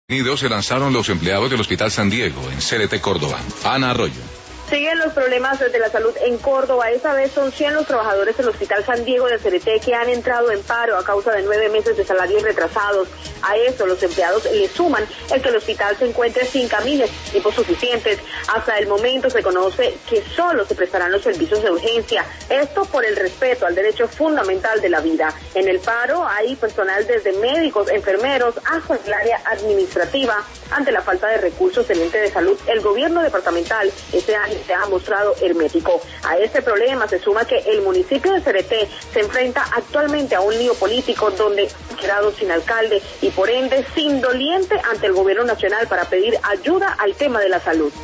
Se lanzaron los empleados del Hospital San Diego, en CRT Córdoba. Ana Arroyo. Siguen los problemas de la salud en Córdoba. Esta vez son 100 los trabajadores del Hospital San Diego de CRT que han entrado en paro a causa de 9 meses de salarios retrasados. A esto los empleados le suman el que el hospital se encuentre sin camillas y equipos suficientes. Hasta el momento se conoce que solo se prestarán los servicios de urgencia. Esto por el respeto al derecho fundamental de la vida. En el paro hay personal desde médicos, enfermeros, hasta el área administrativa. Ante la falta de recursos del ente de salud, el gobierno departamental este año se ha mostrado hermético. A este problema se suma que el municipio de CRT se enfrenta actualmente a un lío político donde ha quedado sin alcalde y por ende sin doliente ante el gobierno nacional para pedir ayuda al tema de la salud.